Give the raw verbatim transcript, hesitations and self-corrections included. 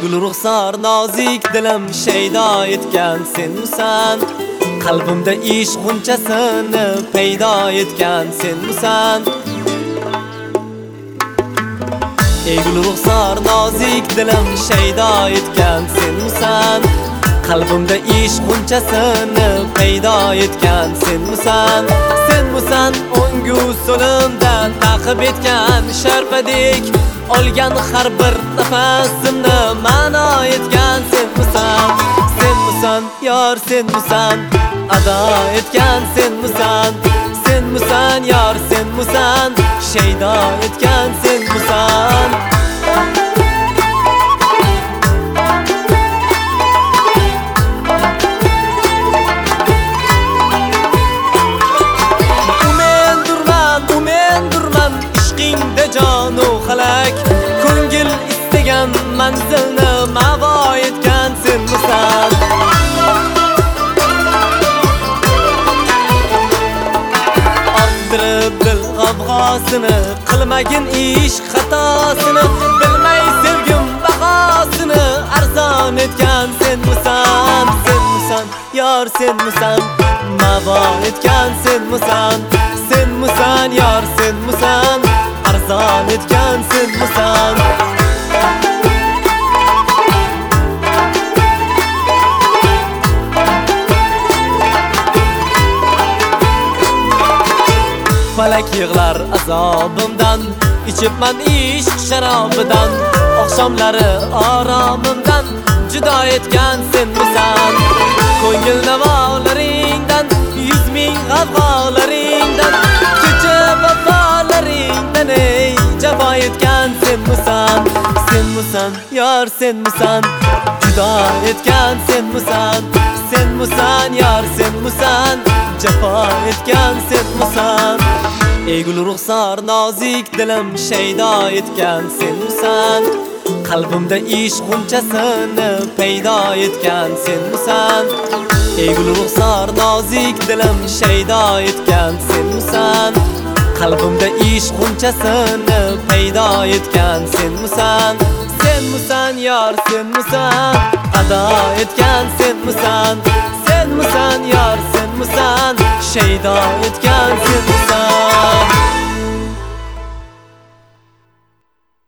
gul ruxsor nozik dilim shaydo etgan senmisan. Qalbimda ish g'unchasini paydo etgan senmisan. Ey gul ruxsor nozik dilim shaydo etgan senmisan. Qalbimda ish g'unchasini paydo etgan senmisan. Senmisan o'ngu so'limdan taqib etgan sharpadek, olgan har bir nafasimni ma'no etgan senmisan. Senmisan yor senmisan, ado etgan senmisan. Senmisan yor senmisan, shaydo etgan senmisan. Jonu xalak ko'ngil istagan manzilni ma'vo etgan senmisan. Orttirib dil g'avg'osini, qilmagin ish xatosini, bilmay sevgim bahosini arzon etgan senmisan. Senmisan yor senmisan, ma'vo etgan senmisan. Senmisan yor senmisan, arzon etgan senmisan. Falak yig'lar azobimdan, ichibman ishq sharobidan. Oqshomlari oromimdan judo etgan senmisan. Ko'ngil navolaringdan, yuz ming g'avg'olaringdan, kecha vafolaringdan ey jafo etgan senmisan. Senmisan yor senmisan, judo etgan senmisan. Senmisan yor senmisan, jafo etgan senmisan. Ey gul ruxsor nozik dilim shaydo etgan senmisan. Qalbimda ish g'unchasini paydo etgan senmisan. Ey gul ruxsor nozik dilim shaydo etgan senmisan. Qalbimda ish g'unchasini paydo etgan senmisan. Senmisan yor senmisan, ado etgan senmisan. Senmisan yor senmisan, shaydo etgan senmisan.